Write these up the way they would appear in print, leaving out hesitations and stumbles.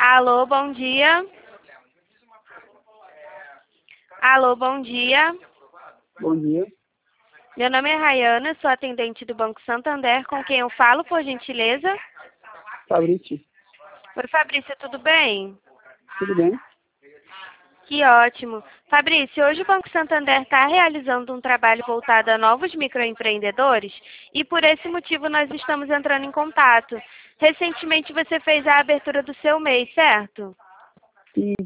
Alô, bom dia. Alô, bom dia. Bom dia, Meu nome é Rayana, sou atendente do Banco Santander, com quem eu falo, por gentileza? Fabrício. Oi, Fabrício, tudo bem? Tudo bem? Que ótimo. Fabrício, hoje o Banco Santander está realizando um trabalho voltado a novos microempreendedores e por esse motivo nós estamos entrando em contato. Recentemente você fez a abertura do seu MEI, certo? Sim,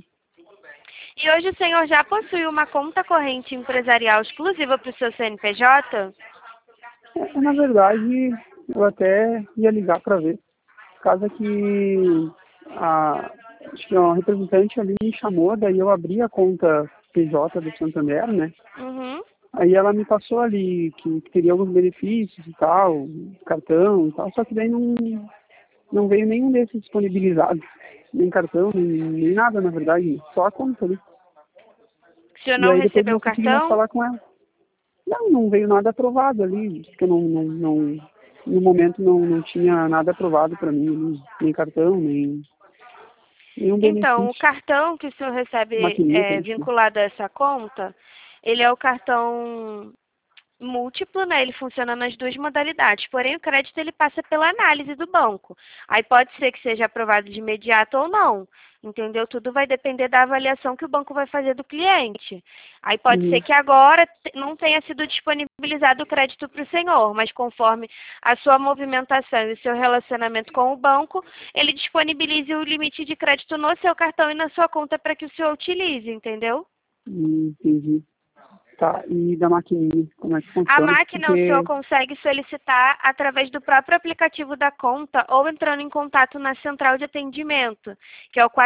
E hoje o senhor já possui uma conta corrente empresarial exclusiva para o seu CNPJ? na verdade, eu até ia ligar para ver. Caso que acho que uma representante ali me chamou, daí eu abri a conta PJ do Santander, né? Uhum. Aí ela me passou ali que teria alguns benefícios e tal, cartão e tal, só que daí não veio nenhum desses disponibilizados. Nem cartão, nem nada, na verdade, só a conta ali. O senhor E não aí depois recebeu não o consegui mais cartão? falar com ela. Não veio nada aprovado ali, porque no momento não tinha nada aprovado para mim, nem cartão, nenhum Então, o benefício, cartão que o senhor recebe maquineta, acho que. vinculado a essa conta, ele é o cartão múltiplo, né? Ele funciona nas duas modalidades. Porém, o crédito ele passa pela análise do banco. Aí pode ser que seja aprovado de imediato ou não. Entendeu? Tudo vai depender da avaliação que o banco vai fazer do cliente. Aí pode ser Uhum. que agora não tenha sido disponibilizado o crédito para o senhor, mas conforme a sua movimentação e o seu relacionamento com o banco, ele disponibilize o limite de crédito no seu cartão e na sua conta para que o senhor utilize, entendeu? Entendi. Tá, e da maquininha, como é que A funciona? máquina o senhor Porque, consegue solicitar através do próprio aplicativo da conta ou entrando em contato na central de atendimento, que é o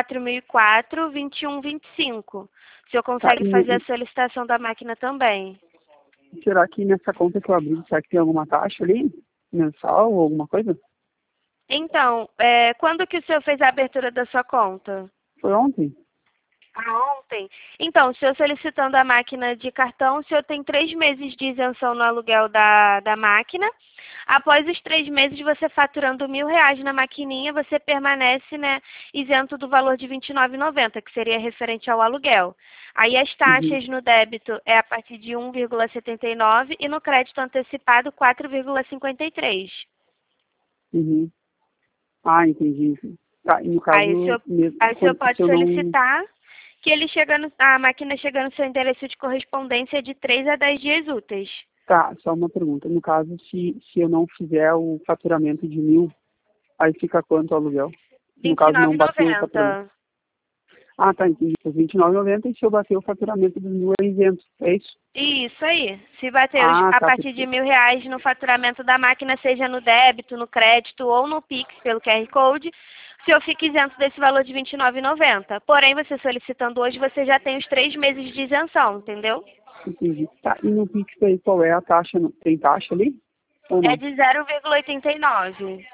4004-2125. O senhor tá, consegue fazer a solicitação da máquina também. será que nessa conta que eu abri, será que tem alguma taxa ali? Mensal ou alguma coisa? Então, quando que o senhor fez a abertura da sua conta? Foi ontem? Ontem. Então, o senhor solicitando a máquina de cartão, o senhor tem 3 meses de isenção no aluguel da máquina. Após os 3 meses, você faturando R$ 1.000 na maquininha, você permanece, né, isento do valor de R$ 29,90, que seria referente ao aluguel. Aí as Uhum. taxas no débito é a partir de 1,79 e no crédito antecipado 4,53. Uhum. Ah, entendi. Tá, e no Aí o caso, senhor, mesmo, aí o senhor pode se eu não. solicitar que ele a máquina chega no seu endereço de correspondência de 3 a 10 dias úteis. Tá, só uma pergunta. No caso, se eu não fizer o faturamento de 1.000, aí fica quanto o aluguel? No Vinte e caso, nove não e bateu o faturamento. noventa. Ah, tá, entendi. Por R$ 29,90 e se eu bater o faturamento dos 1.000 é isento. É isso? Isso aí. Se bater Ah, a tá, partir de perfeito. R$ 1.000 no faturamento da máquina, seja no débito, no crédito ou no Pix, pelo QR Code, o senhor fica isento desse valor de R$ 29,90. Porém, você solicitando hoje, você já tem os 3 meses de isenção, entendeu? Entendi. Tá, e no Pix aí, qual é a taxa? Tem taxa ali? Ou É não? de 0,89.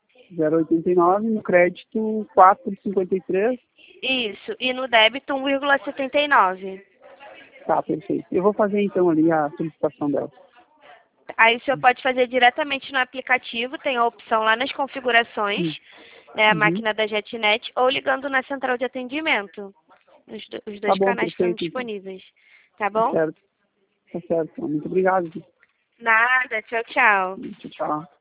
0,89, no crédito 4,53. Isso. E no débito, 1,79. Tá, perfeito. Eu vou fazer então ali a solicitação dela. Aí o senhor pode fazer diretamente no aplicativo, tem a opção lá nas configurações, Hum. né, a Uhum. máquina da JetNet, ou ligando na central de atendimento. Os Tá dois bom, canais estão perfeito então. disponíveis. Tá Tá bom? certo. Tá certo. Muito obrigado. Nada, tchau, tchau. Tchau, tchau.